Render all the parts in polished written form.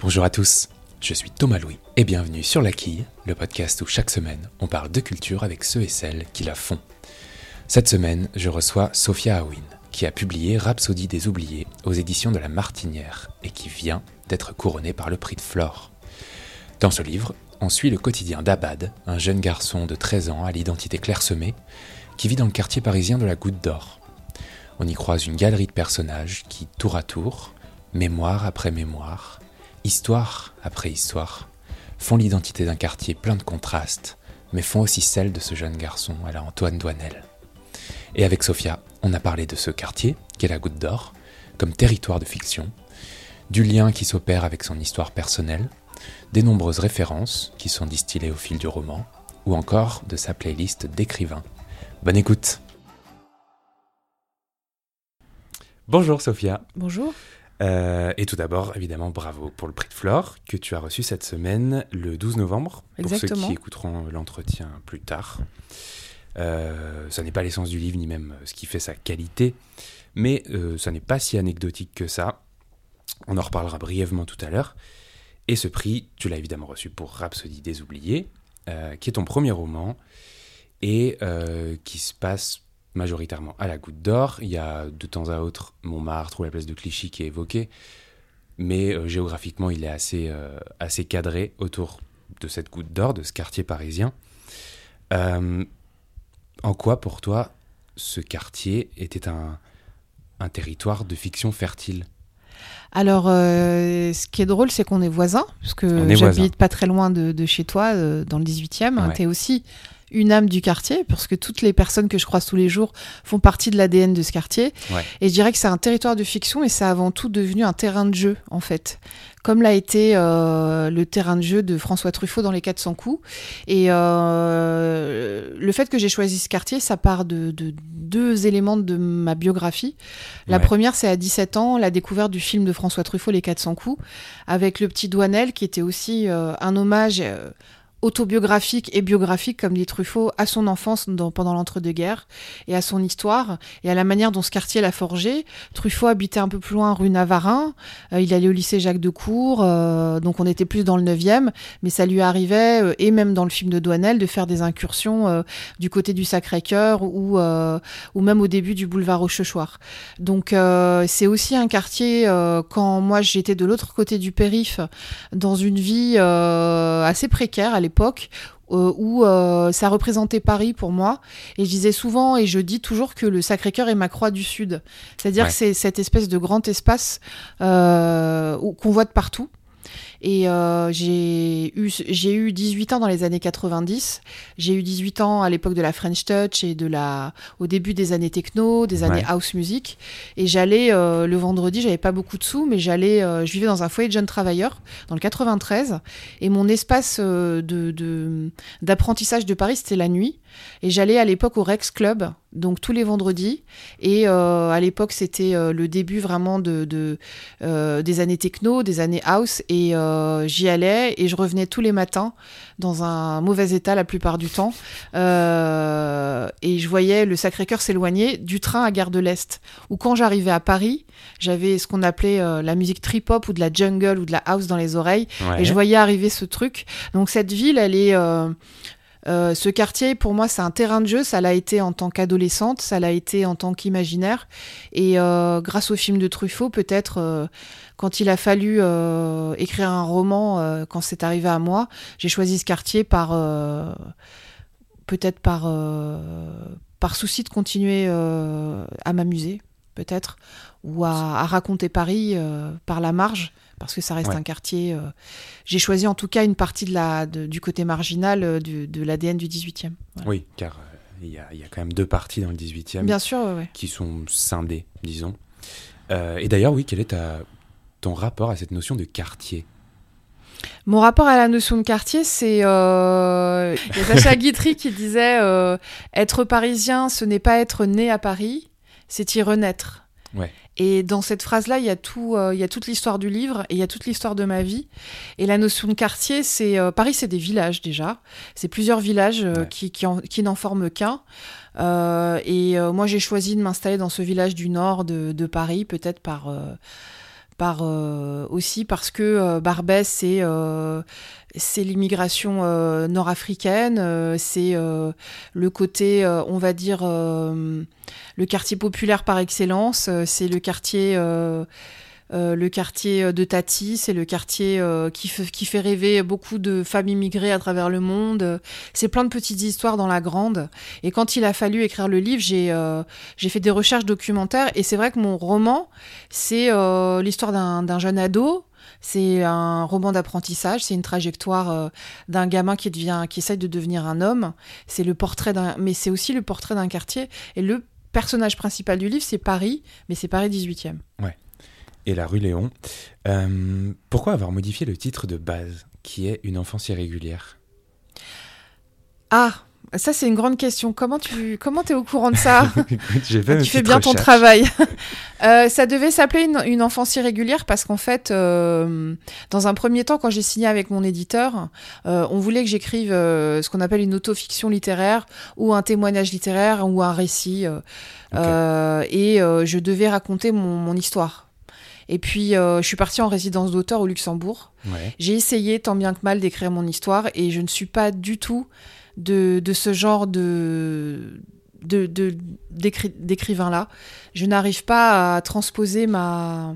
Bonjour à tous, je suis Thomas Louis et bienvenue sur La Quille, le podcast où chaque semaine on parle de culture avec ceux et celles qui la font. Cette semaine, je reçois Sophia Aouine, qui a publié Rhapsodie des oubliés aux éditions de La Martinière et qui vient d'être couronnée par le prix de Flore. Dans ce livre, on suit le quotidien d'Abad, un jeune garçon de 13 ans à l'identité clairsemée, qui vit dans le quartier parisien de la Goutte d'Or. On y croise une galerie de personnages qui, tour à tour, mémoire après mémoire, histoire après histoire, font l'identité d'un quartier plein de contrastes, mais font aussi celle de ce jeune garçon à la Antoine Doinel. Et avec Sophia, on a parlé de ce quartier, qu'est la Goutte d'Or, comme territoire de fiction, du lien qui s'opère avec son histoire personnelle, des nombreuses références qui sont distillées au fil du roman, ou encore de sa playlist d'écrivains. Bonne écoute. Bonjour Sophia. Bonjour. Et tout d'abord, évidemment, bravo pour le prix de Flore que tu as reçu cette semaine, le 12 novembre. Exactement. Pour ceux qui écouteront l'entretien plus tard. Ça n'est pas l'essence du livre, ni même ce qui fait sa qualité, mais ça n'est pas si anecdotique que ça. On en reparlera brièvement tout à l'heure. Et ce prix, tu l'as évidemment reçu pour Rhapsodie des oubliés, qui est ton premier roman, et qui se passe majoritairement à la Goutte d'Or. Il y a de temps à autre Montmartre ou la place de Clichy qui est évoquée, mais géographiquement, il est assez cadré autour de cette Goutte d'Or, de ce quartier parisien. En quoi, pour toi, ce quartier était un territoire de fiction fertile ? Alors, ce qui est drôle, c'est qu'on est voisins, parce que j'habite pas très loin de chez toi, dans le 18e. Ouais. Tu es aussi une âme du quartier, parce que toutes les personnes que je croise tous les jours font partie de l'ADN de ce quartier. Ouais. Et je dirais que c'est un territoire de fiction, et c'est avant tout devenu un terrain de jeu, en fait. Comme l'a été le terrain de jeu de François Truffaut dans Les 400 coups. Et le fait que j'ai choisi ce quartier, ça part de deux éléments de ma biographie. La première, c'est à 17 ans, la découverte du film de François Truffaut, Les 400 coups, avec le petit Doinel, qui était aussi un hommage autobiographique et biographique, comme dit Truffaut, à son enfance pendant l'entre-deux-guerres et à son histoire et à la manière dont ce quartier l'a forgé. Truffaut habitait un peu plus loin rue Navarin, il allait au lycée Jacques Decour, donc on était plus dans le 9e, mais ça lui arrivait, et même dans le film de Doinel, de faire des incursions du côté du Sacré-Cœur ou même au début du boulevard Rochechouart. Donc c'est aussi un quartier, quand moi j'étais de l'autre côté du périph', dans une vie assez précaire à l'époque, où ça représentait Paris pour moi, et je disais souvent et je dis toujours que le Sacré-Cœur est ma croix du Sud, c'est-à-dire que c'est cette espèce de grand espace qu'on voit de partout. Et j'ai eu 18 ans dans les années 90. J'ai eu 18 ans à l'époque de la French Touch et au début des années techno, des années house music. Et j'allais le vendredi, j'avais pas beaucoup de sous, mais je vivais dans un foyer de jeunes travailleurs dans le 93. Et mon espace d'apprentissage de Paris, c'était la nuit. Et j'allais à l'époque au Rex Club, donc tous les vendredis. Et à l'époque, c'était le début vraiment des années techno, des années house. Et j'y allais et je revenais tous les matins dans un mauvais état la plupart du temps. Et je voyais le Sacré-Cœur s'éloigner du train à Gare de l'Est. Ou quand j'arrivais à Paris, j'avais ce qu'on appelait la musique trip-hop ou de la jungle ou de la house dans les oreilles. Ouais. Et je voyais arriver ce truc. Donc cette ville, elle est... ce quartier, pour moi, c'est un terrain de jeu. Ça l'a été en tant qu'adolescente, ça l'a été en tant qu'imaginaire. Et grâce au film de Truffaut, peut-être, quand il a fallu écrire un roman, quand c'est arrivé à moi, j'ai choisi ce quartier peut-être par souci de continuer à m'amuser, peut-être, ou à raconter Paris par la marge. Parce que ça reste un quartier... j'ai choisi en tout cas une partie du côté marginal de l'ADN du 18e. Voilà. Oui, car il y a quand même deux parties dans le 18e. Bien sûr, qui sont scindées, disons. Et d'ailleurs, oui, quel est ton rapport à cette notion de quartier ? Mon rapport à la notion de quartier, c'est... il y a Sacha Guitry qui disait être parisien, ce n'est pas être né à Paris, c'est y renaître. Ouais. Et dans cette phrase-là, il y a toute l'histoire du livre et il y a toute l'histoire de ma vie. Et la notion de quartier, c'est Paris, c'est des villages déjà. C'est plusieurs villages qui n'en forment qu'un. Moi, j'ai choisi de m'installer dans ce village du nord de Paris, peut-être par aussi parce que Barbès, c'est l'immigration nord-africaine, c'est le côté, on va dire, le quartier populaire par excellence, c'est le quartier de Tati, c'est le quartier qui fait rêver beaucoup de femmes immigrées à travers le monde. C'est plein de petites histoires dans la grande. Et quand il a fallu écrire le livre, j'ai fait des recherches documentaires. Et c'est vrai que mon roman, c'est l'histoire d'un jeune ado. C'est un roman d'apprentissage, c'est une trajectoire d'un gamin qui essaye de devenir un homme. C'est le portrait mais c'est aussi le portrait d'un quartier. Et le personnage principal du livre, c'est Paris, mais c'est Paris 18e. Ouais. Et la rue Léon. Pourquoi avoir modifié le titre de base, qui est Une enfance irrégulière ? Ah, ça c'est une grande question. Comment t'es au courant de ça ? J'ai fait Tu fais bien ton travail. Ça devait s'appeler une enfance irrégulière parce qu'en fait, dans un premier temps, quand j'ai signé avec mon éditeur, on voulait que j'écrive ce qu'on appelle une autofiction littéraire ou un témoignage littéraire ou un récit. Et je devais raconter mon histoire. Et puis, je suis partie en résidence d'auteur au Luxembourg. Ouais. J'ai essayé tant bien que mal d'écrire mon histoire et je ne suis pas du tout de ce genre d'écrivain-là. Je n'arrive pas à transposer mon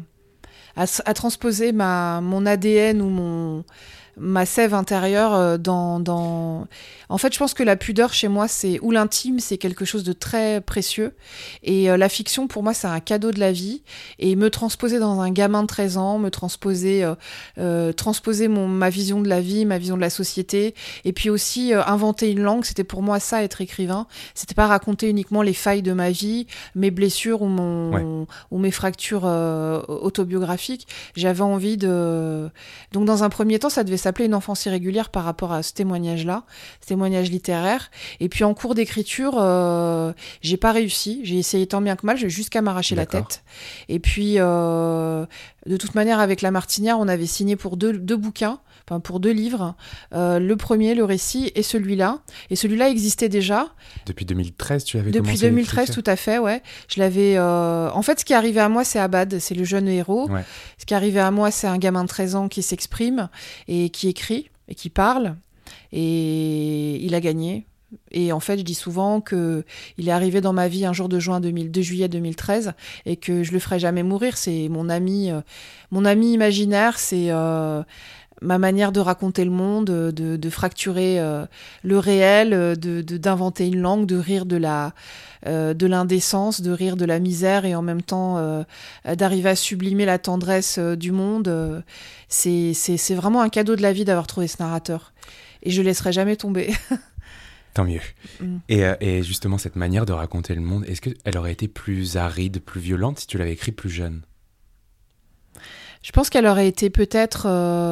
ADN ou ma sève intérieure dans... En fait, je pense que la pudeur chez moi, ou l'intime, c'est quelque chose de très précieux. Et la fiction, pour moi, c'est un cadeau de la vie. Et me transposer dans un gamin de 13 ans, transposer ma vision de la vie, ma vision de la société. Et puis aussi, inventer une langue, c'était pour moi ça, être écrivain. C'était pas raconter uniquement les failles de ma vie, mes blessures ou mes fractures autobiographiques. J'avais envie de... Donc, dans un premier temps, ça devait s'appelait Une enfance irrégulière par rapport à ce témoignage-là, ce témoignage littéraire. Et puis en cours d'écriture, j'ai pas réussi. J'ai essayé tant bien que mal, jusqu'à m'arracher la tête. Et puis, de toute manière, avec La Martinière, on avait signé pour deux bouquins, enfin pour 2 livres. Le premier, le récit, et celui-là. Et celui-là existait déjà. Depuis 2013, tu avais commencé? Depuis 2013, tout à fait, ouais. Je l'avais... En fait, ce qui est arrivé à moi, c'est Abad, c'est le jeune héros. Ouais. Ce qui est arrivé à moi, c'est un gamin de 13 ans qui s'exprime et qui écrit et qui parle. Et il a gagné. Et en fait, je dis souvent qu'il est arrivé dans ma vie un jour de juillet 2013 et que je le ferai jamais mourir. C'est mon ami imaginaire, c'est... ma manière de raconter le monde, de fracturer le réel, d'inventer une langue, de rire de l'indécence, de rire de la misère et en même temps d'arriver à sublimer la tendresse du monde. C'est vraiment un cadeau de la vie d'avoir trouvé ce narrateur. Et je ne laisserai jamais tomber. Tant mieux. Et justement, cette manière de raconter le monde, est-ce qu'elle aurait été plus aride, plus violente si tu l'avais écrit plus jeune ? Je pense qu'elle aurait été peut-être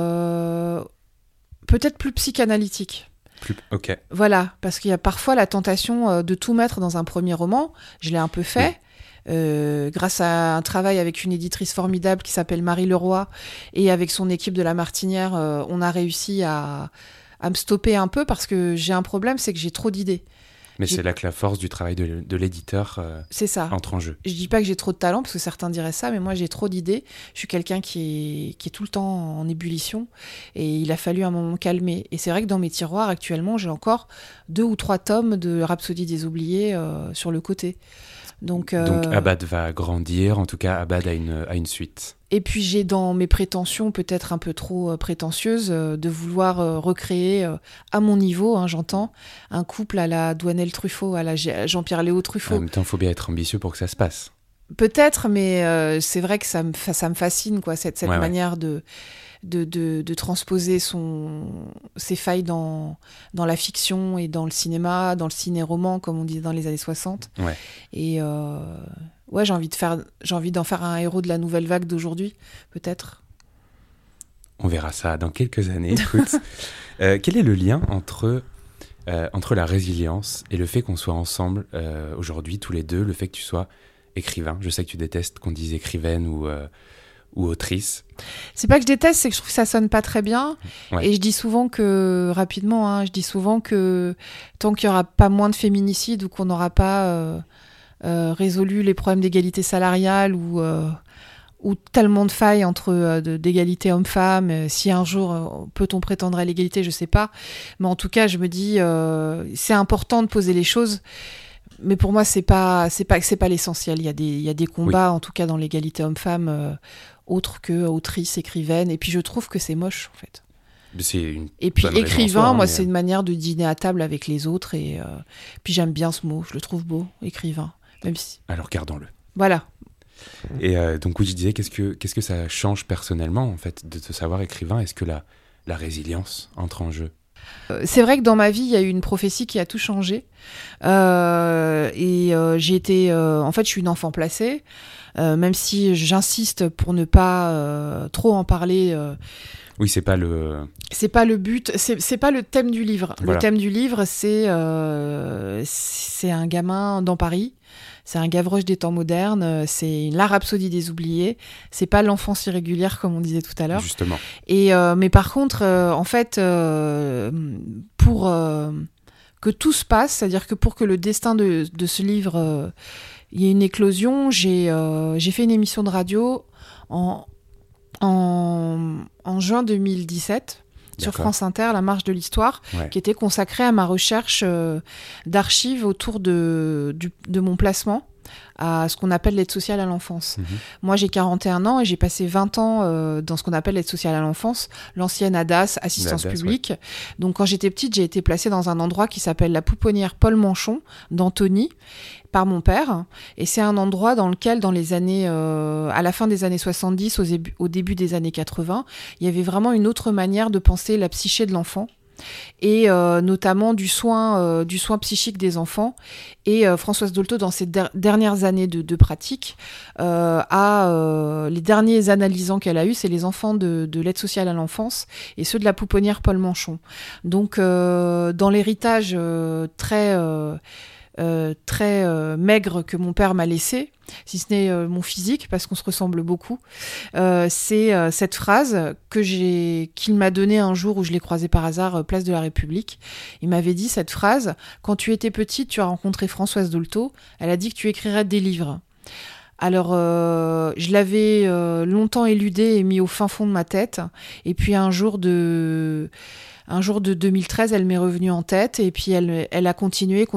plus psychanalytique. Ok. Voilà, parce qu'il y a parfois la tentation de tout mettre dans un premier roman. Je l'ai un peu fait. Oui. Grâce à un travail avec une éditrice formidable qui s'appelle Marie Leroy et avec son équipe de La Martinière, on a réussi à me stopper un peu parce que j'ai un problème, c'est que j'ai trop d'idées. Mais c'est là que la force du travail de l'éditeur entre en jeu. Je dis pas que j'ai trop de talent, parce que certains diraient ça, mais moi j'ai trop d'idées. Je suis quelqu'un qui est tout le temps en ébullition, et il a fallu un moment calmer. Et c'est vrai que dans mes tiroirs, actuellement, j'ai encore 2 ou 3 tomes de Rhapsodie des oubliés sur le côté. Donc Abad va grandir, en tout cas Abad a une suite. Et puis j'ai dans mes prétentions, peut-être un peu trop prétentieuses, de vouloir recréer à mon niveau, j'entends, un couple à la Douanel Truffaut, à la Jean-Pierre Léo Truffaut. En même temps, il faut bien être ambitieux pour que ça se passe. Peut-être, mais c'est vrai que ça me fascine, quoi, cette manière de transposer ses failles dans la fiction et dans le cinéma, dans le ciné-roman, comme on disait dans les années 60. Ouais. Et j'ai envie d'en faire un héros de la nouvelle vague d'aujourd'hui, peut-être. On verra ça dans quelques années. Écoute, quel est le lien entre la résilience et le fait qu'on soit ensemble aujourd'hui, tous les deux, le fait que tu sois écrivain? Je sais que tu détestes qu'on dise écrivaine ou autrice. C'est pas que je déteste, c'est que je trouve que ça sonne pas très bien. Ouais. Et je dis souvent que, rapidement, tant qu'il y aura pas moins de féminicide ou qu'on n'aura pas résolu les problèmes d'égalité salariale ou ou tellement de failles entre d'égalité homme-femme. Si un jour peut-on prétendre à l'égalité, je sais pas. Mais en tout cas, je me dis, c'est important de poser les choses. Mais pour moi, c'est pas l'essentiel. Il y a des combats, en tout cas dans l'égalité homme-femme, autres que autrice, écrivaine. Et puis je trouve que c'est moche, en fait. Et puis écrivain, moi, c'est une manière de dîner à table avec les autres. Et puis j'aime bien ce mot, je le trouve beau, écrivain. Même si... Alors gardons-le. Voilà. Et donc oui, je disais, qu'est-ce que ça change personnellement, en fait, de te savoir écrivain? Est-ce que la résilience entre en jeu? C'est vrai que dans ma vie, il y a eu une prophétie qui a tout changé. J'ai été... en fait, je suis une enfant placée. Même si j'insiste pour ne pas trop en parler... Oui, c'est pas le but, c'est pas le thème du livre. Voilà. Le thème du livre, c'est un gamin dans Paris. C'est un Gavroche des temps modernes, c'est la rhapsodie des oubliés, c'est pas l'enfance irrégulière comme on disait tout à l'heure. Justement. Mais par contre, en fait, pour que tout se passe, c'est-à-dire que pour que le destin de ce livre, il y ait une éclosion, j'ai fait une émission de radio en juin 2017. Sur France Inter, La Marche de l'Histoire, qui était consacrée à ma recherche d'archives autour de mon placement à ce qu'on appelle l'aide sociale à l'enfance. Moi, j'ai 41 ans et j'ai passé 20 ans dans ce qu'on appelle l'aide sociale à l'enfance, l'ancienne ADAS, assistance publique. Ouais. Donc, quand j'étais petite, j'ai été placée dans un endroit qui s'appelle la Pouponnière Paul Manchon, d'Antony, par mon père. Et c'est un endroit dans lequel, dans les années, à la fin des années 70, au début des années 80, il y avait vraiment une autre manière de penser la psyché de l'enfant. Et notamment du soin psychique des enfants. Et Françoise Dolto, dans ses dernières années de pratique, les derniers analysants qu'elle a eus, c'est les enfants de l'aide sociale à l'enfance et ceux de la Pouponnière Paul Manchon. Donc, dans l'héritage très maigre que mon père m'a laissé, si ce n'est mon physique, parce qu'on se ressemble beaucoup, c'est cette phrase qu'il m'a donnée un jour où je l'ai croisé par hasard, place de la République. Il m'avait dit cette phrase: quand tu étais petite, tu as rencontré Françoise Dolto, elle a dit que tu écrirais des livres. Alors, je l'avais longtemps éludé et mis au fin fond de ma tête, et puis un jour de 2013, elle m'est revenue en tête et puis elle a continué.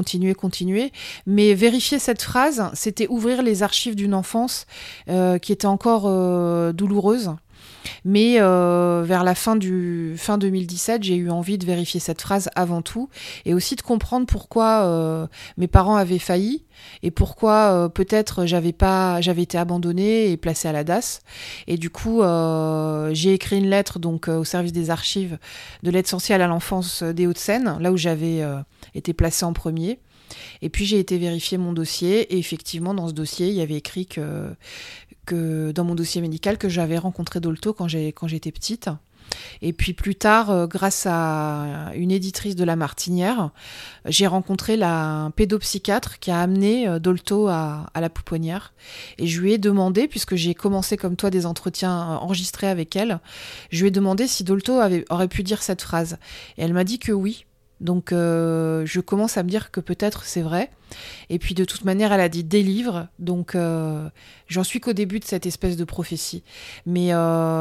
Mais vérifier cette phrase, c'était ouvrir les archives d'une enfance qui était encore douloureuse. Mais vers la fin 2017, j'ai eu envie de vérifier cette phrase avant tout et aussi de comprendre pourquoi mes parents avaient failli et pourquoi peut-être j'avais été abandonnée et placée à la DAS. Et du coup, j'ai écrit une lettre donc au service des archives de l'aide sociale à l'enfance des Hauts-de-Seine, là où j'avais été placée en premier. Et puis j'ai été vérifier mon dossier et effectivement dans ce dossier, il y avait écrit que dans mon dossier médical que j'avais rencontré Dolto quand j'étais petite. Et puis plus tard, grâce à une éditrice de La Martinière, j'ai rencontré un pédopsychiatre qui a amené Dolto à la Pouponnière. Et je lui ai demandé, puisque j'ai commencé comme toi des entretiens enregistrés avec elle, je lui ai demandé si Dolto aurait pu dire cette phrase. Et elle m'a dit que oui. Donc je commence à me dire que peut-être c'est vrai. Et puis de toute manière, elle a dit des livres. Donc j'en suis qu'au début de cette espèce de prophétie. Mais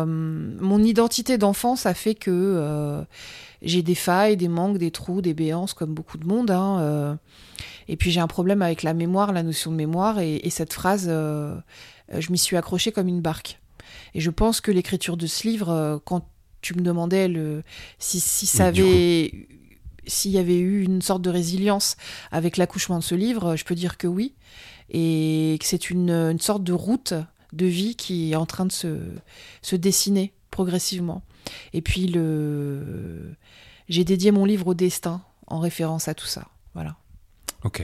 mon identité d'enfance a fait que j'ai des failles, des manques, des trous, des béances comme beaucoup de monde. Et puis j'ai un problème avec la mémoire, la notion de mémoire. Et cette phrase, je m'y suis accrochée comme une barque. Et je pense que l'écriture de ce livre, quand tu me demandais si ça avait... S'il y avait eu une sorte de résilience avec l'accouchement de ce livre, je peux dire que oui. Et que c'est une sorte de route de vie qui est en train de se dessiner progressivement. Et puis, j'ai dédié mon livre au destin en référence à tout ça. Voilà. Ok.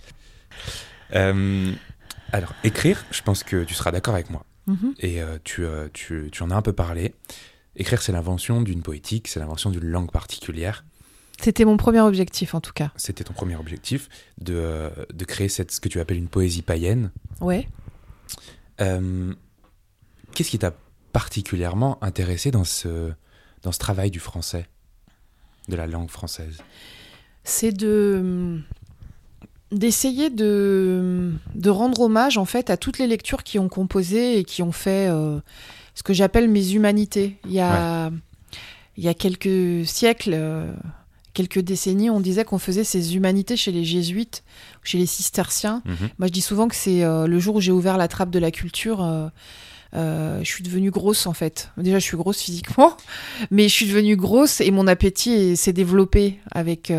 Alors, écrire, je pense que tu seras d'accord avec moi. Mm-hmm. Et tu en as un peu parlé. Écrire, c'est l'invention d'une poétique, c'est l'invention d'une langue particulière. C'était mon premier objectif, en tout cas. C'était ton premier objectif, de créer ce que tu appelles une poésie païenne. Ouais. Qu'est-ce qui t'a particulièrement intéressé dans ce travail du français, de la langue française ? C'est de d'essayer de rendre hommage en fait à toutes les lectures qui ont composé et qui ont fait ce que j'appelle mes humanités. Il y a quelques siècles, quelques décennies, on disait qu'on faisait ces humanités chez les jésuites, chez les cisterciens. Moi, je dis souvent que c'est le jour où j'ai ouvert la trappe de la culture. Je suis devenue grosse en fait. Déjà, je suis grosse physiquement, mais je suis devenue grosse et mon appétit s'est développé avec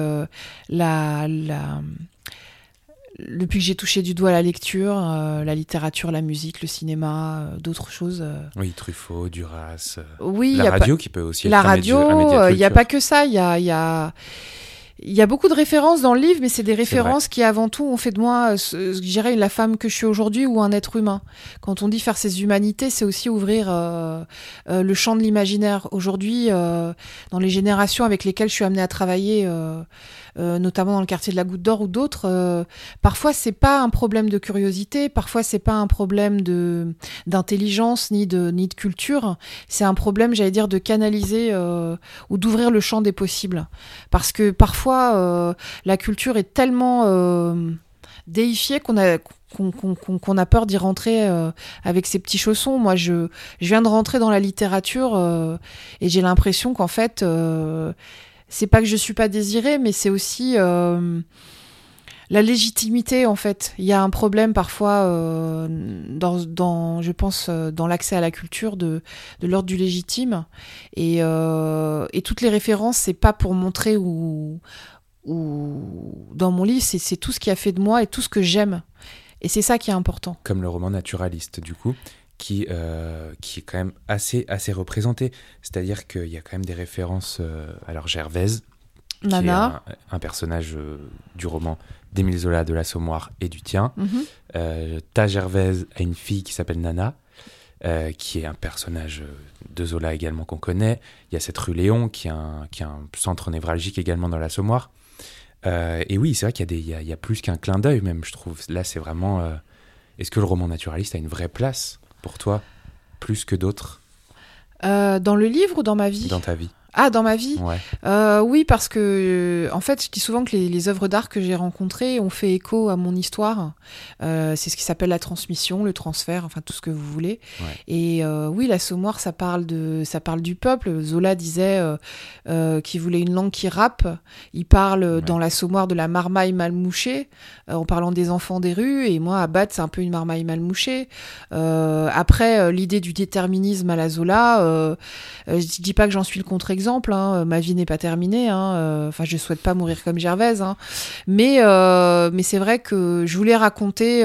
depuis que j'ai touché du doigt la lecture, la littérature, la musique, le cinéma, d'autres choses. Oui, Truffaut, Duras. Oui, la radio qui peut aussi être la un média radio. Il n'y a culture. pas que ça. Il y a beaucoup de références dans le livre, mais c'est des références qui, avant tout, ont fait de moi, je dirais, la femme que je suis aujourd'hui ou un être humain. Quand on dit faire ses humanités, c'est aussi ouvrir le champ de l'imaginaire. Aujourd'hui, dans les générations avec lesquelles je suis amenée à travailler, notamment dans le quartier de la Goutte d'Or ou d'autres, parfois c'est pas un problème de curiosité, parfois c'est pas un problème d'intelligence ni de culture, c'est un problème, j'allais dire, de canaliser ou d'ouvrir le champ des possibles. Parce que parfois la culture est tellement déifiée qu'on a peur d'y rentrer avec ses petits chaussons. Moi, je viens de rentrer dans la littérature et j'ai l'impression qu'en fait, c'est pas que je suis pas désirée, mais c'est aussi la légitimité, en fait. Il y a un problème parfois je pense, dans l'accès à la culture de l'ordre du légitime. Et toutes les références, c'est pas pour montrer ou dans mon livre, c'est tout ce qui a fait de moi et tout ce que j'aime. Et c'est ça qui est important. Comme le roman naturaliste, du coup, qui est quand même assez représenté. C'est-à-dire qu'il y a quand même des références... alors Gervaise, Nana, qui est un personnage du roman d'Émile Zola, de l'Assommoir et du tien. Ta Gervaise a une fille qui s'appelle Nana, qui est un personnage de Zola également qu'on connaît. Il y a cette rue Léon, qui est un centre névralgique également dans l'Assommoir. Et oui, c'est vrai qu'il y a plus qu'un clin d'œil même, je trouve. Là, c'est vraiment... Est-ce que le roman naturaliste a une vraie place pour toi, plus que d'autres? Dans le livre ou dans ma vie? Dans ta vie. Ah, dans ma vie? Ouais. Oui, parce que, en fait, je dis souvent que les œuvres d'art que j'ai rencontrées ont fait écho à mon histoire. C'est ce qui s'appelle la transmission, le transfert, enfin tout ce que vous voulez. Ouais. Et oui, l'Assommoir, ça parle du peuple. Zola disait qu'il voulait une langue qui rappe. Il parle dans l'Assommoir de la marmaille mal mouchée, en parlant des enfants des rues. Et moi, Abad, c'est un peu une marmaille mal mouchée. Après, l'idée du déterminisme à la Zola, je dis pas que j'en suis le contre-exemple. Ma vie n'est pas terminée. Enfin, je souhaite pas mourir comme Gervaise. Mais c'est vrai que je voulais raconter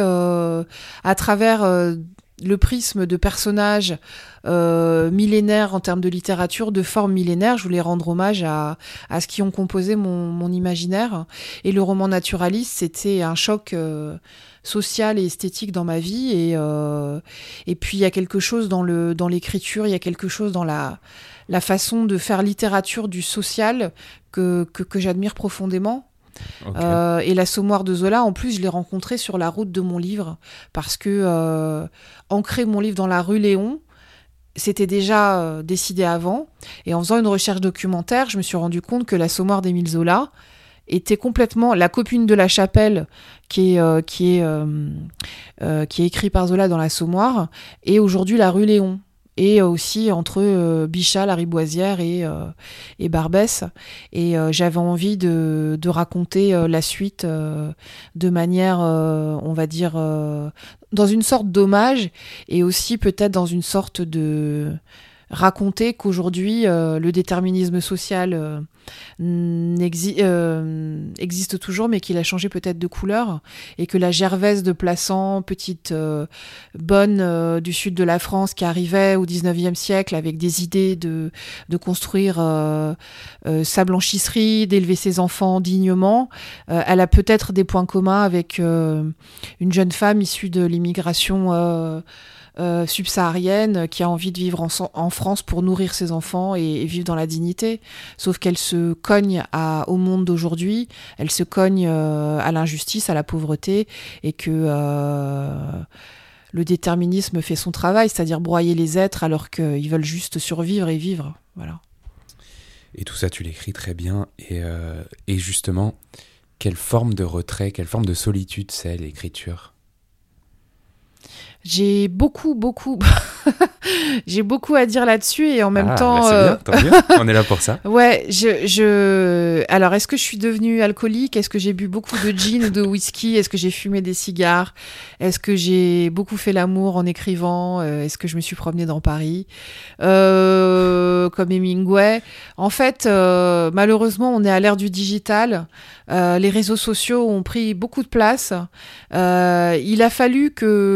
à travers le prisme de personnages millénaires en termes de littérature, de formes millénaires. Je voulais rendre hommage à ce qui ont composé mon imaginaire. Et le roman naturaliste, c'était un choc social et esthétique dans ma vie. Et puis, il y a quelque chose dans l'écriture, il y a quelque chose dans la façon de faire littérature du social que j'admire profondément. Okay. Et l'Assommoir de Zola, en plus, je l'ai rencontré sur la route de mon livre, parce que ancrer mon livre dans la rue Léon, c'était déjà décidé avant. Et en faisant une recherche documentaire, je me suis rendu compte que l'Assommoir d'Émile Zola était complètement la copine de la chapelle qui est écrit par Zola dans l'Assommoir, et aujourd'hui la rue Léon. Et aussi entre Bichat, la Riboisière et Barbès. Et j'avais envie de raconter la suite de manière, on va dire, dans une sorte d'hommage, et aussi peut-être dans une sorte de... raconter qu'aujourd'hui, le déterminisme social existe toujours, mais qu'il a changé peut-être de couleur, et que la Gervaise de Plassans, petite bonne du sud de la France, qui arrivait au 19e siècle avec des idées de construire sa blanchisserie, d'élever ses enfants dignement, elle a peut-être des points communs avec une jeune femme issue de l'immigration subsaharienne, qui a envie de vivre en France pour nourrir ses enfants et vivre dans la dignité. Sauf qu'elle se cogne au monde d'aujourd'hui, elle se cogne à l'injustice, à la pauvreté, et que le déterminisme fait son travail, c'est-à-dire broyer les êtres alors qu'ils veulent juste survivre et vivre. Voilà. Et tout ça, tu l'écris très bien. Et justement, quelle forme de retrait, quelle forme de solitude c'est l'écriture? J'ai beaucoup j'ai beaucoup à dire là-dessus et en même temps c'est bien, tant mieux, on est là pour ça. Ouais, alors est-ce que je suis devenue alcoolique? Est-ce que j'ai bu beaucoup de gin ou de whisky? Est-ce que j'ai fumé des cigares? Est-ce que j'ai beaucoup fait l'amour en écrivant? Est-ce que je me suis promenée dans Paris comme Hemingway? En fait, malheureusement, on est à l'ère du digital. Les réseaux sociaux ont pris beaucoup de place. Il a fallu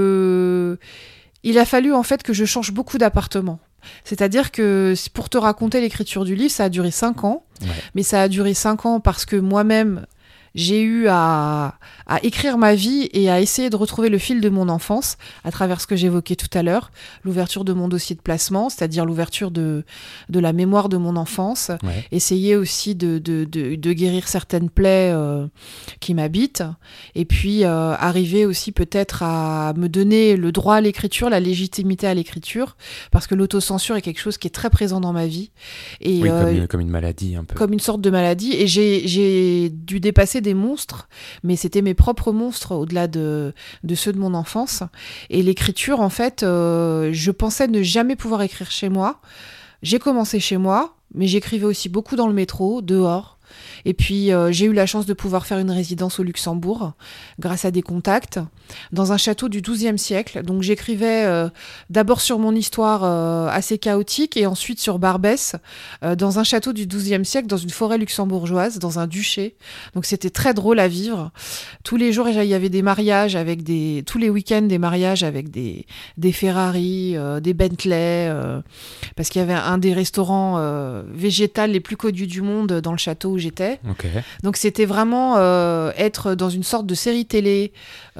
en fait que je change beaucoup d'appartements. C'est-à-dire que pour te raconter l'écriture du livre, ça a duré 5 ans. Ouais. Mais ça a duré 5 ans parce que moi-même, j'ai eu à écrire ma vie et à essayer de retrouver le fil de mon enfance à travers ce que j'évoquais tout à l'heure, l'ouverture de mon dossier de placement, c'est-à-dire l'ouverture de la mémoire de mon enfance, essayer aussi de guérir certaines plaies qui m'habitent, et puis arriver aussi peut-être à me donner le droit à l'écriture, la légitimité à l'écriture, parce que l'autocensure est quelque chose qui est très présent dans ma vie. Et, oui, comme une maladie un peu. Comme une sorte de maladie, et j'ai dû dépasser des monstres, mais c'était mes propres monstres au-delà de ceux de mon enfance. Et l'écriture, en fait, je pensais ne jamais pouvoir écrire chez moi. J'ai commencé chez moi, mais j'écrivais aussi beaucoup dans le métro, dehors. Et puis j'ai eu la chance de pouvoir faire une résidence au Luxembourg grâce à des contacts dans un château du XIIe siècle. Donc j'écrivais d'abord sur mon histoire assez chaotique et ensuite sur Barbès dans un château du XIIe siècle, dans une forêt luxembourgeoise, dans un duché. Donc c'était très drôle à vivre. Tous les jours il y avait des mariages avec tous les week-ends des mariages avec des Ferrari, des Bentley, parce qu'il y avait un des restaurants végétals les plus connus du monde dans le château où j'étais. Okay. Donc c'était vraiment être dans une sorte de série télé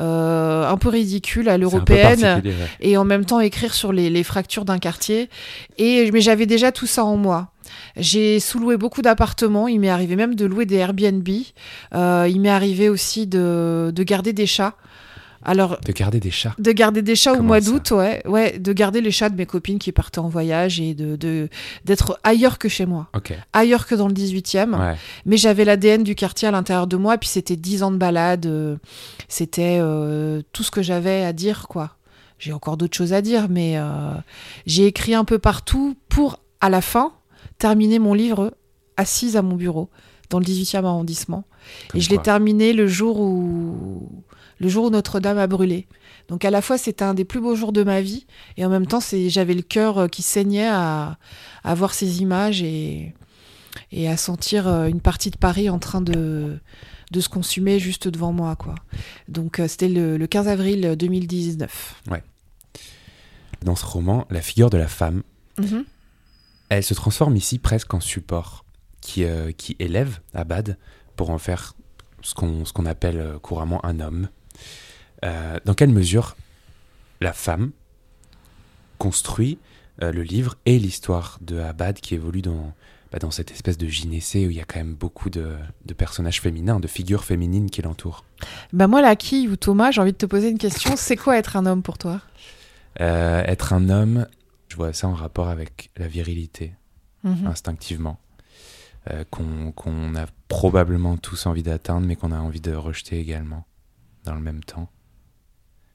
un peu ridicule à l'européenne et en même temps écrire sur les fractures d'un quartier. Mais j'avais déjà tout ça en moi. J'ai sous-loué beaucoup d'appartements, il m'est arrivé même de louer des Airbnb, il m'est arrivé aussi de garder des chats. Alors, de garder des chats au mois d'août, ouais, de garder les chats de mes copines qui partaient en voyage et d'être ailleurs que chez moi, ailleurs que dans le 18e. Ouais. Mais j'avais l'ADN du quartier à l'intérieur de moi, puis c'était 10 ans de balade, c'était tout ce que j'avais à dire, quoi. J'ai encore d'autres choses à dire, mais j'ai écrit un peu partout pour, à la fin, terminer mon livre assise à mon bureau, dans le 18e arrondissement. Comme et je l'ai terminé le jour où Notre-Dame a brûlé. Donc à la fois, c'était un des plus beaux jours de ma vie, et en même temps, j'avais le cœur qui saignait à voir ces images et à sentir une partie de Paris en train de se consumer juste devant moi, quoi. Donc c'était le 15 avril 2019. Ouais. Dans ce roman, la figure de la femme, elle se transforme ici presque en support qui élève Abad pour en faire ce qu'on appelle couramment un homme. Dans quelle mesure la femme construit le livre et l'histoire de Abad qui évolue dans cette espèce de gynécée où il y a quand même beaucoup de personnages féminins, de figures féminines qui l'entourent? Moi, Laki ou Thomas, j'ai envie de te poser une question. C'est quoi être un homme pour toi? Être un homme, je vois ça en rapport avec la virilité, instinctivement. Qu'on a probablement tous envie d'atteindre, mais qu'on a envie de rejeter également, dans le même temps. Pourquoi ?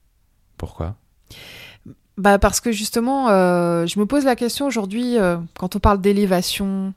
Parce que justement, je me pose la question aujourd'hui, quand on parle d'élévation,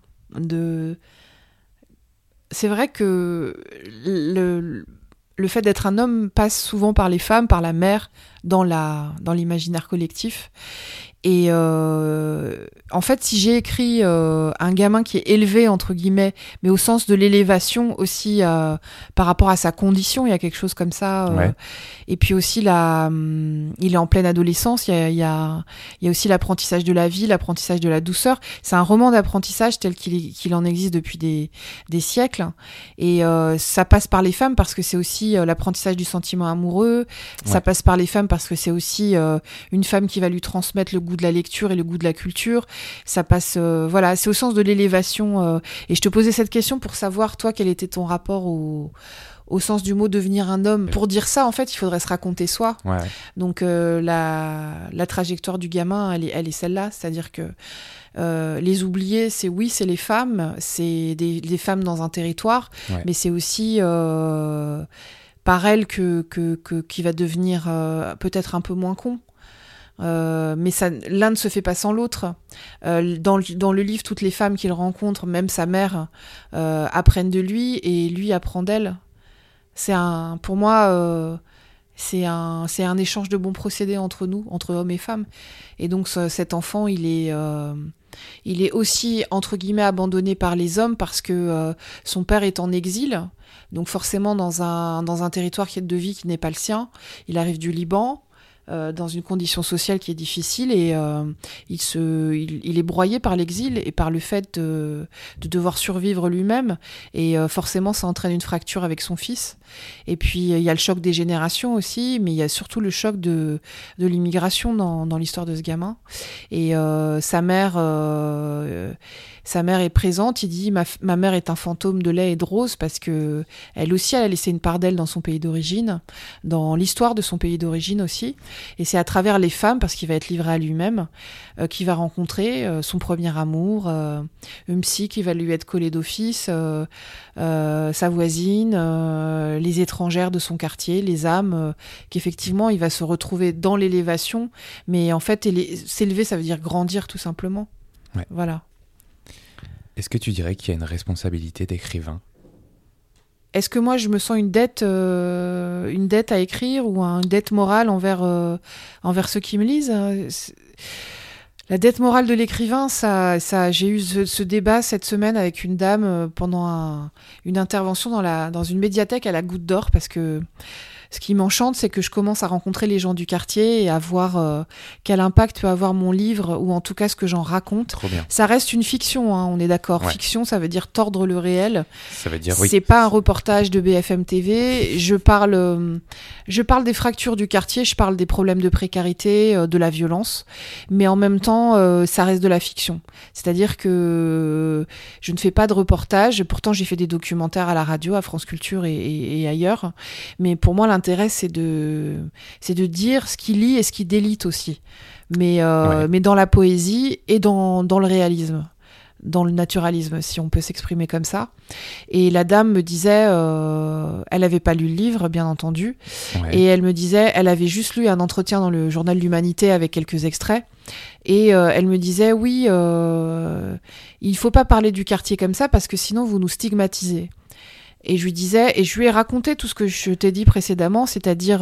c'est vrai que le fait d'être un homme passe souvent par les femmes, par la mère, dans l'imaginaire collectif. Et en fait, si j'ai écrit un gamin qui est élevé, entre guillemets, mais au sens de l'élévation aussi par rapport à sa condition, il y a quelque chose comme ça. Ouais. Et puis aussi, il est en pleine adolescence, il y a aussi l'apprentissage de la vie, l'apprentissage de la douceur. C'est un roman d'apprentissage tel qu'il en existe depuis des siècles. Et ça passe par les femmes parce que c'est aussi l'apprentissage du sentiment amoureux. Ouais. Ça passe par les femmes parce que c'est aussi une femme qui va lui transmettre le goût goût de la lecture et le goût de la culture. Ça passe, voilà, c'est au sens de l'élévation. Et je te posais cette question pour savoir, toi, quel était ton rapport au sens du mot devenir un homme. Pour dire ça, en fait, il faudrait se raconter soi. Ouais. Donc la trajectoire du gamin, elle est celle-là. C'est-à-dire que les oubliés, c'est les femmes, c'est des femmes dans un territoire, mais c'est aussi par elles qui va devenir peut-être un peu moins con. Mais l'un ne se fait pas sans l'autre. Dans le livre, toutes les femmes qu'il rencontre, même sa mère, apprennent de lui et lui apprend d'elle. Pour moi, c'est un échange de bons procédés entre nous, entre hommes et femmes. Et donc cet enfant, il est aussi, entre guillemets, abandonné par les hommes parce que son père est en exil. Donc forcément dans un territoire de vie qui n'est pas le sien. Il arrive du Liban, dans une condition sociale qui est difficile et il est broyé par l'exil et par le fait de devoir survivre lui-même. Et forcément, ça entraîne une fracture avec son fils. Et puis, il y a le choc des générations aussi, mais il y a surtout le choc de l'immigration dans l'histoire de ce gamin. Et sa mère est présente. Il dit ma mère est un fantôme de lait et de rose parce que elle aussi, elle a laissé une part d'elle dans son pays d'origine, dans l'histoire de son pays d'origine aussi. Et c'est à travers les femmes, parce qu'il va être livré à lui-même, qu'il va rencontrer son premier amour, une psy qui va lui être collée d'office, sa voisine, les étrangères de son quartier, les âmes, qu'effectivement il va se retrouver dans l'élévation. Mais en fait, s'élever, ça veut dire grandir tout simplement. Ouais. Voilà. Est-ce que tu dirais qu'il y a une responsabilité d'écrivain ? Est-ce que moi je me sens une dette à écrire ou une dette morale envers ceux qui me lisent ? La dette morale de l'écrivain, j'ai eu ce débat cette semaine avec une dame pendant une intervention dans une médiathèque à la Goutte d'Or, parce que ce qui m'enchante, c'est que je commence à rencontrer les gens du quartier et à voir quel impact peut avoir mon livre, ou en tout cas ce que j'en raconte. Trop bien. Ça reste une fiction, hein, on est d'accord. Ouais. Fiction, ça veut dire tordre le réel. Ça veut dire oui. C'est pas un reportage de BFM TV. Je parle des fractures du quartier, je parle des problèmes de précarité, de la violence, mais en même temps, ça reste de la fiction. C'est-à-dire que je ne fais pas de reportage. Pourtant, j'ai fait des documentaires à la radio, à France Culture et ailleurs. Mais pour moi, l'intérêt, c'est de dire ce qui lie et ce qui délite aussi. Mais dans la poésie et dans le réalisme, dans le naturalisme, si on peut s'exprimer comme ça. Et la dame me disait, elle n'avait pas lu le livre, bien entendu, et elle me disait, elle avait juste lu un entretien dans le journal de l'Humanité avec quelques extraits, et elle me disait, oui, il faut pas parler du quartier comme ça, parce que sinon vous nous stigmatisez. Et je lui ai raconté tout ce que je t'ai dit précédemment, c'est-à-dire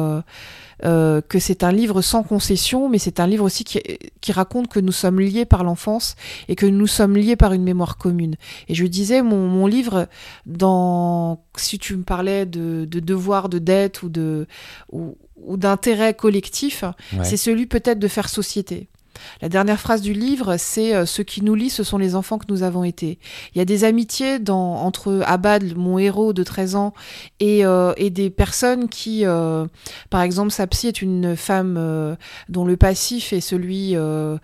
que c'est un livre sans concession, mais c'est un livre aussi qui raconte que nous sommes liés par l'enfance et que nous sommes liés par une mémoire commune. Et je lui disais, mon livre, si tu me parlais de devoir, de dette ou d'intérêt collectif, c'est celui peut-être de faire société. La dernière phrase du livre, c'est ce qui nous lie, ce sont les enfants que nous avons été. Il y a des amitiés entre Abad, mon héros de 13 ans, et des personnes qui, par exemple, sa psy est une femme dont le passif est celui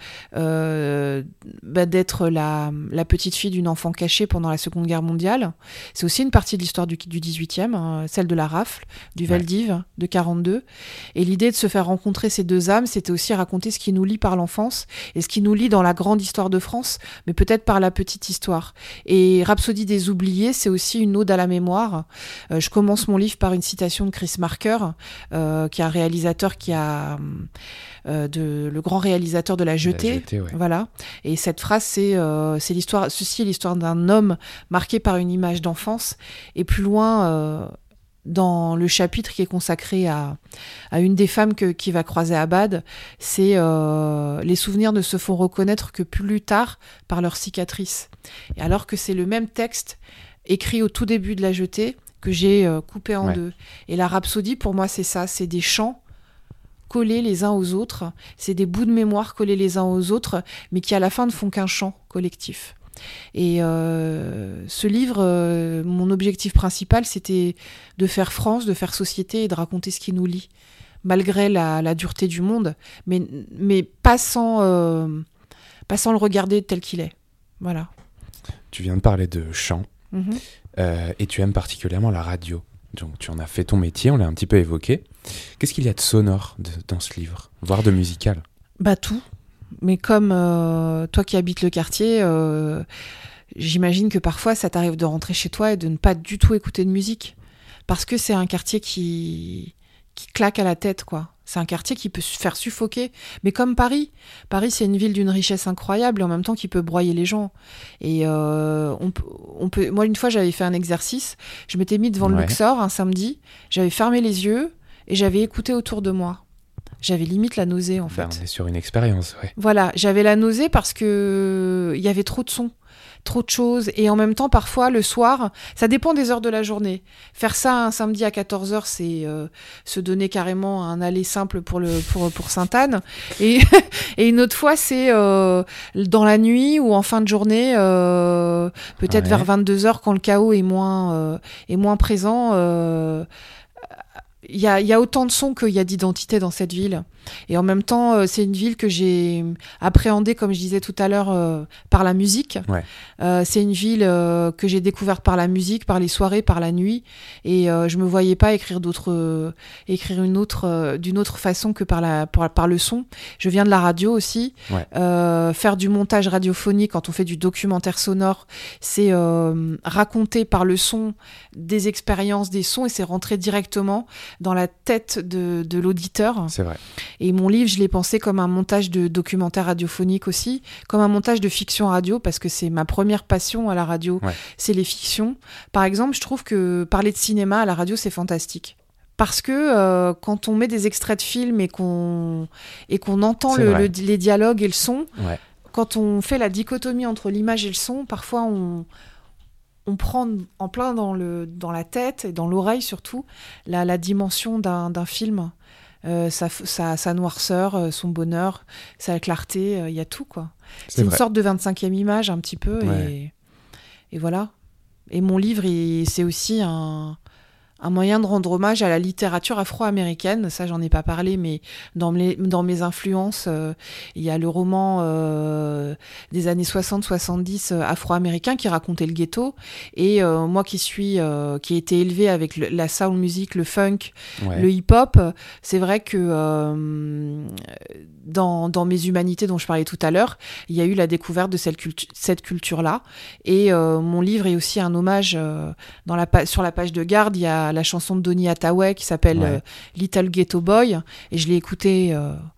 d'être la petite fille d'une enfant cachée pendant la Seconde Guerre mondiale. C'est aussi une partie de l'histoire du 18e, celle de la rafle, du Vel-d'Hiv, de 42. Et l'idée de se faire rencontrer ces deux âmes, c'était aussi raconter ce qui nous lie par l'enfance et ce qui nous lie dans la grande histoire de France, mais peut-être par la petite histoire. Et Rhapsodie des oubliés, c'est aussi une ode à la mémoire. Je commence mon livre par une citation de Chris Marker, qui est un réalisateur le grand réalisateur de La Jetée. Voilà. Et cette phrase, c'est l'histoire. Ceci est l'histoire d'un homme marqué par une image d'enfance. Et plus loin, dans le chapitre qui est consacré à une des femmes qui va croiser Abad, c'est les souvenirs ne se font reconnaître que plus tard par leurs cicatrices. Et alors que c'est le même texte écrit au tout début de La Jetée que j'ai coupé en deux. Et la Rhapsodie, pour moi, c'est ça, c'est des chants collés les uns aux autres, c'est des bouts de mémoire collés les uns aux autres, mais qui à la fin ne font qu'un chant collectif. Et ce livre, mon objectif principal, c'était de faire France, de faire société et de raconter ce qui nous lie. malgré la dureté du monde, mais pas sans le regarder tel qu'il est. Voilà. Tu viens de parler de chant, et tu aimes particulièrement la radio. Donc tu en as fait ton métier, on l'a un petit peu évoqué. Qu'est-ce qu'il y a de sonore dans ce livre, voire de musical ? Bah tout. Mais comme toi qui habites le quartier, j'imagine que parfois ça t'arrive de rentrer chez toi et de ne pas du tout écouter de musique. Parce que c'est un quartier qui claque à la tête, quoi. C'est un quartier qui peut se faire suffoquer. Mais comme Paris. Paris, c'est une ville d'une richesse incroyable et en même temps qui peut broyer les gens. Et on peut... Moi, une fois, j'avais fait un exercice. Je m'étais mis devant le Luxor un samedi. J'avais fermé les yeux et j'avais écouté autour de moi. J'avais limite la nausée, en fait. On est sur une expérience, ouais. Voilà, j'avais la nausée parce que il y avait trop de sons, trop de choses. Et en même temps, parfois, le soir, ça dépend des heures de la journée. Faire ça un samedi à 14h, c'est se donner carrément un aller simple pour Sainte-Anne. Et une autre fois, c'est dans la nuit ou en fin de journée, peut-être vers 22h, quand le chaos est moins présent. Il y a autant de sons qu'il y a d'identité dans cette ville. Et en même temps, c'est une ville que j'ai appréhendée, comme je disais tout à l'heure, par la musique. Ouais. C'est une ville que j'ai découverte par la musique, par les soirées, par la nuit. Et je me voyais pas écrire d'une autre façon que par le son. Je viens de la radio aussi. Ouais. Faire du montage radiophonique quand on fait du documentaire sonore, c'est raconter par le son des expériences, des sons, et c'est rentrer directement dans la tête de l'auditeur. C'est vrai. Et mon livre, je l'ai pensé comme un montage de documentaire radiophonique aussi, comme un montage de fiction radio, parce que c'est ma première passion à la radio, c'est les fictions. Par exemple, je trouve que parler de cinéma à la radio, c'est fantastique. Parce que quand on met des extraits de films et qu'on entend les dialogues et le son, quand on fait la dichotomie entre l'image et le son, parfois on prend en plein dans la tête et dans l'oreille surtout la dimension d'un film. Sa noirceur, son bonheur, sa clarté, il y a tout, quoi. C'est une sorte de 25e image un petit peu, et voilà. Et mon livre, c'est aussi un moyen de rendre hommage à la littérature afro-américaine. Ça, j'en ai pas parlé, mais dans mes influences, il y a le roman des années 60-70 afro-américain qui racontait le ghetto. Et moi qui ai été élevée avec la soul music, le funk, le hip-hop, c'est vrai que dans mes humanités dont je parlais tout à l'heure, il y a eu la découverte de cette culture-là. Et mon livre est aussi un hommage. Sur la page de garde, il y a la chanson de Donny Hathaway qui s'appelle Little Ghetto Boy, et je l'ai écouté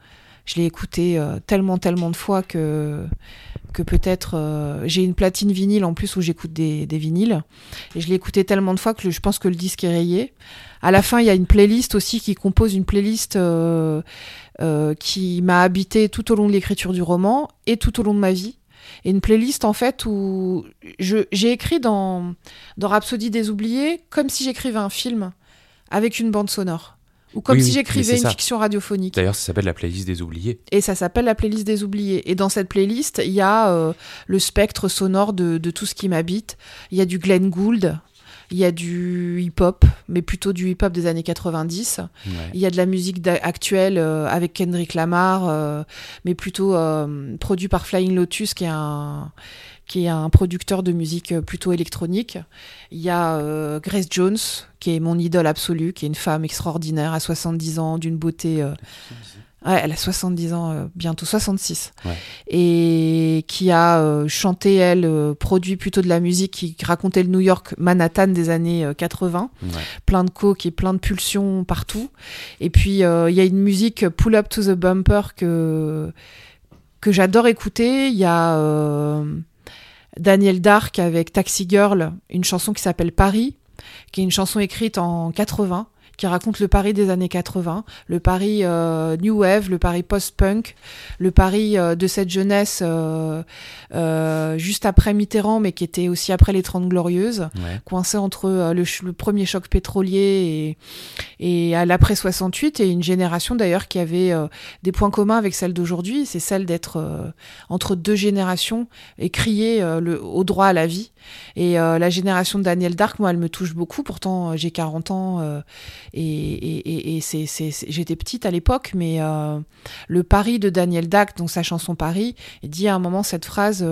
tellement de fois que peut-être j'ai une platine vinyle en plus où j'écoute des vinyles, et je l'ai écouté tellement de fois que je pense que le disque est rayé. À la fin, il y a une playlist aussi qui compose une playlist qui m'a habité tout au long de l'écriture du roman et tout au long de ma vie. Et une playlist, en fait, où j'ai écrit dans Rhapsodie des oubliés comme si j'écrivais un film avec une bande sonore. Ou comme si j'écrivais une fiction radiophonique. D'ailleurs, ça s'appelle la playlist des oubliés. Et ça s'appelle la playlist des oubliés. Et dans cette playlist, il y a le spectre sonore de tout ce qui m'habite. Il y a du Glenn Gould. Il y a du hip-hop, mais plutôt du hip-hop des années 90. Il y a de la musique actuelle avec Kendrick Lamar, mais plutôt produit par Flying Lotus, qui est un producteur de musique plutôt électronique. Il y a Grace Jones, qui est mon idole absolue, qui est une femme extraordinaire, à 70 ans, d'une beauté... elle a 70 ans, bientôt 66. Et qui a chanté, elle, produit plutôt de la musique qui racontait le New York Manhattan des années 80. Plein de coke et plein de pulsions partout. Et puis, il y a une musique Pull Up to the Bumper que j'adore écouter. Il y a Daniel Dark avec Taxi Girl, une chanson qui s'appelle Paris, qui est une chanson écrite en 80, qui raconte le Paris des années 80, le Paris New Wave, le Paris post-punk, le Paris de cette jeunesse juste après Mitterrand, mais qui était aussi après les 30 Glorieuses, coincé entre le premier choc pétrolier et à l'après 68, et une génération d'ailleurs qui avait des points communs avec celle d'aujourd'hui, c'est celle d'être entre deux générations et crier au droit à la vie. Et la génération de Daniel Dark, moi, elle me touche beaucoup, pourtant j'ai 40 ans J'étais petite à l'époque, mais le Paris de Daniel Dac, donc sa chanson Paris, il dit à un moment cette phrase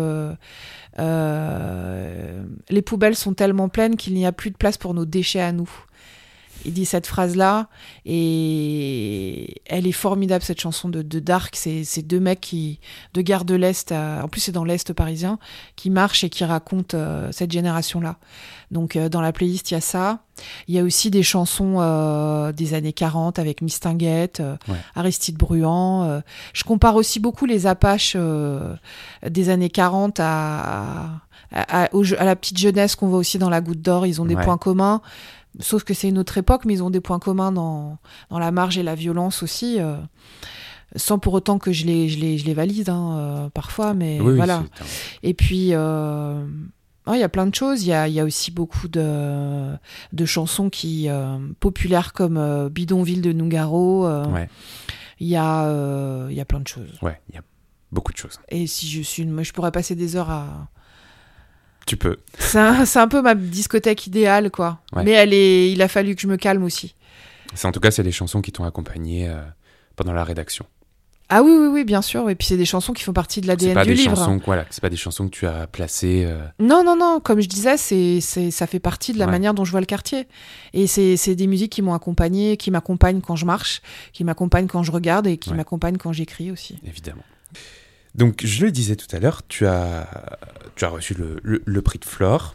les poubelles sont tellement pleines qu'il n'y a plus de place pour nos déchets à nous. Il dit cette phrase-là et elle est formidable, cette chanson de Dark. C'est deux mecs de Gare de l'Est, en plus c'est dans l'Est parisien, qui marchent et qui racontent cette génération-là. Donc dans la playlist, il y a ça. Il y a aussi des chansons des années 40 avec Mistinguett, Aristide Bruand. Je compare aussi beaucoup les Apaches des années 40 à la petite jeunesse qu'on voit aussi dans La Goutte d'Or. Ils ont des points communs. Sauf que c'est une autre époque, mais ils ont des points communs dans la marge et la violence aussi, sans pour autant que je les valide parfois, mais voilà. Et puis, il y a plein de choses. Il y a aussi beaucoup de chansons populaires comme Bidonville de Nougaro. Il y a plein de choses. Ouais, il y a beaucoup de choses. Et si je pourrais passer des heures à... Tu peux. C'est un peu ma discothèque idéale, quoi. Ouais. Mais il a fallu que je me calme aussi. En tout cas, c'est les chansons qui t'ont accompagné pendant la rédaction. Ah oui, bien sûr. Et puis c'est des chansons qui font partie de l'ADN du livre. C'est pas des chansons que tu as placées... Non. Comme je disais, ça fait partie de la manière dont je vois le quartier. Et c'est des musiques qui m'ont accompagné, qui m'accompagnent quand je marche, qui m'accompagnent quand je regarde et qui m'accompagnent quand j'écris aussi. Évidemment. Donc, je le disais tout à l'heure, tu as reçu le prix de Flore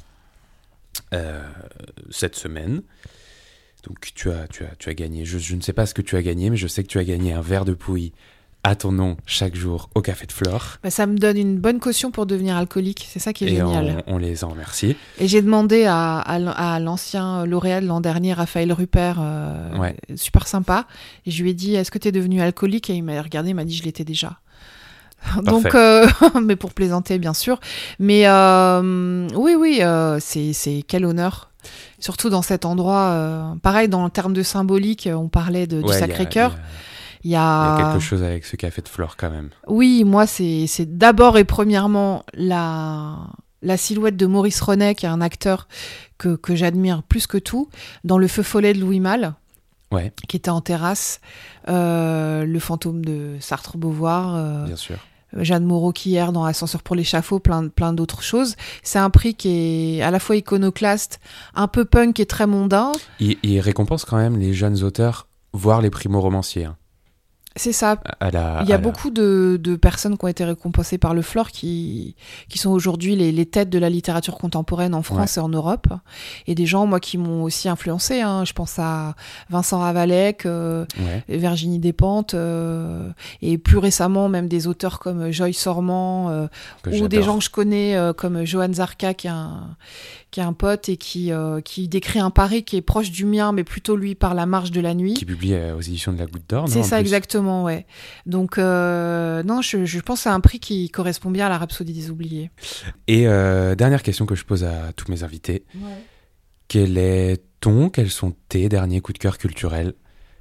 cette semaine. Donc, tu as gagné. Je ne sais pas ce que tu as gagné, mais je sais que tu as gagné un verre de Pouilly à ton nom chaque jour au Café de Flore. Ça me donne une bonne caution pour devenir alcoolique. C'est ça qui est génial. On les en remercie. Et j'ai demandé à l'ancien lauréat de l'an dernier, Raphaël Rupert, super sympa. Et je lui ai dit, est-ce que tu es devenu alcoolique ? Et il m'a regardé, il m'a dit, je l'étais déjà. Donc, mais pour plaisanter, bien sûr. Mais oui, c'est quel honneur. Surtout dans cet endroit. Pareil, dans le terme de symbolique, on parlait du Sacré-Cœur. Il y a quelque chose avec ce Café de Flore, quand même. Oui, moi, c'est d'abord et premièrement la silhouette de Maurice Ronet, qui est un acteur que j'admire plus que tout, dans Le Feu follet de Louis Malle. Qui était en terrasse, le fantôme de Sartre-Beauvoir, bien sûr. Jeanne Moreau qui hier dans Ascenseur pour l'échafaud, plein d'autres choses. C'est un prix qui est à la fois iconoclaste, un peu punk et très mondain. Il récompense quand même les jeunes auteurs, voire les primo-romanciers. C'est ça. Il y a beaucoup de personnes qui ont été récompensées par le Flore qui sont aujourd'hui les têtes de la littérature contemporaine en France et en Europe. Et des gens, moi, qui m'ont aussi influencé. Je pense à Vincent Ravalec, Virginie Despentes, et plus récemment, même des auteurs comme Joyce Sormand, ou des gens que je connais comme Johan Zarka, qui est un pote et qui décrit un Paris qui est proche du mien, mais plutôt lui par La Marche de la Nuit. Qui publie aux éditions de La Goutte d'Or, non ? C'est ça, exactement. Ouais. Donc, non, je pense que c'est un prix qui correspond bien à la Rhapsodie des oubliés. Et dernière question que je pose à tous mes invités. Quels sont tes derniers coups de cœur culturels ?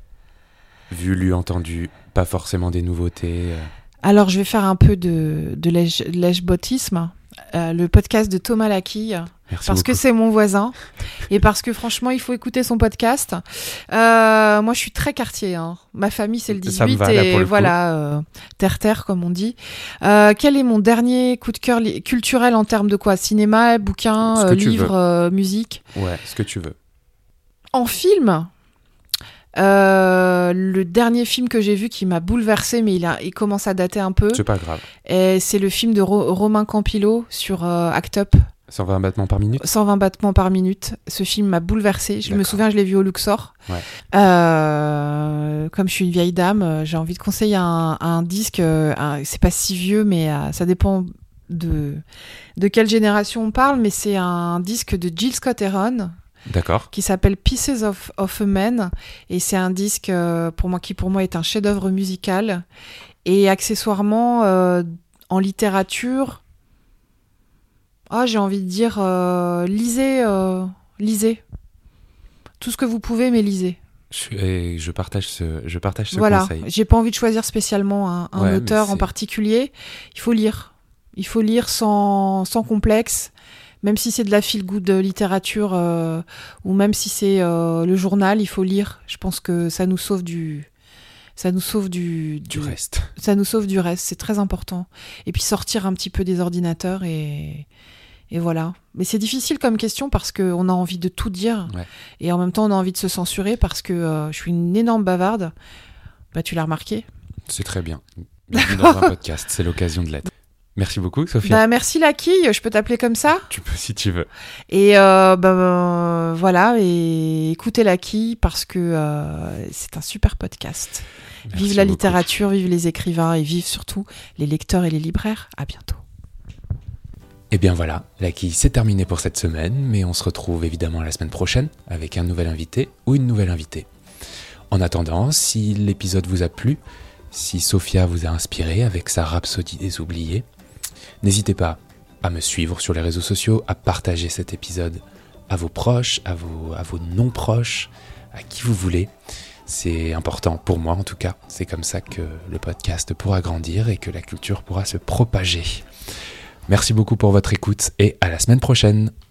Vu, lu, entendu, pas forcément des nouveautés. Alors, je vais faire un peu de lèche-bottisme. Le podcast de Thomas Laquille. Merci parce beaucoup. Que c'est mon voisin et parce que franchement il faut écouter son podcast. Moi je suis très quartier, ma famille c'est le 18 ça me va, et là, voilà terre comme on dit. Quel est mon dernier coup de cœur culturel en termes de quoi ? Cinéma, bouquin, livre, musique ? Ouais, ce que tu veux. En film, le dernier film que j'ai vu qui m'a bouleversée, mais il commence à dater un peu. C'est pas grave. Et c'est le film de Romain Campillo sur Act Up. 120 battements par minute. 120 battements par minute. Ce film m'a bouleversée. Je me souviens, je l'ai vu au Luxor. Ouais. Comme je suis une vieille dame, j'ai envie de conseiller un disque. C'est pas si vieux, mais ça dépend de quelle génération on parle. Mais c'est un disque de Jill Scott-Heron. D'accord. Qui s'appelle Pieces of a Man. Et c'est un disque qui pour moi est un chef-d'œuvre musical. Et accessoirement, en littérature, j'ai envie de dire, lisez. Tout ce que vous pouvez, mais lisez. Je partage ce voilà. conseil. J'ai pas envie de choisir spécialement un auteur en particulier. Il faut lire. Il faut lire sans complexe. Même si c'est de la feel-good littérature ou même si c'est le journal, il faut lire. Je pense que ça nous sauve du reste. Ça nous sauve du reste, c'est très important. Et puis sortir un petit peu des ordinateurs et voilà. Mais c'est difficile comme question parce qu'on a envie de tout dire. Ouais. Et en même temps, on a envie de se censurer parce que je suis une énorme bavarde. Bah, tu l'as remarqué. C'est très bien. Bienvenue dans un podcast, c'est l'occasion de l'être. Merci beaucoup, Sophia. Bah, merci la quille, je peux t'appeler comme ça ? Tu peux si tu veux. Et voilà, et écoutez la quille parce que c'est un super podcast. Merci Vive la beaucoup. littérature, vive les écrivains et vive surtout les lecteurs et les libraires. À bientôt. Et bien voilà, la quille, c'est terminé pour cette semaine, mais on se retrouve évidemment la semaine prochaine avec un nouvel invité ou une nouvelle invitée. En attendant, si l'épisode vous a plu, si Sophia vous a inspiré avec sa rhapsodie des oubliés, n'hésitez pas à me suivre sur les réseaux sociaux, à partager cet épisode à vos proches, à vos non-proches, à qui vous voulez. C'est important pour moi en tout cas. C'est comme ça que le podcast pourra grandir et que la culture pourra se propager. Merci beaucoup pour votre écoute et à la semaine prochaine.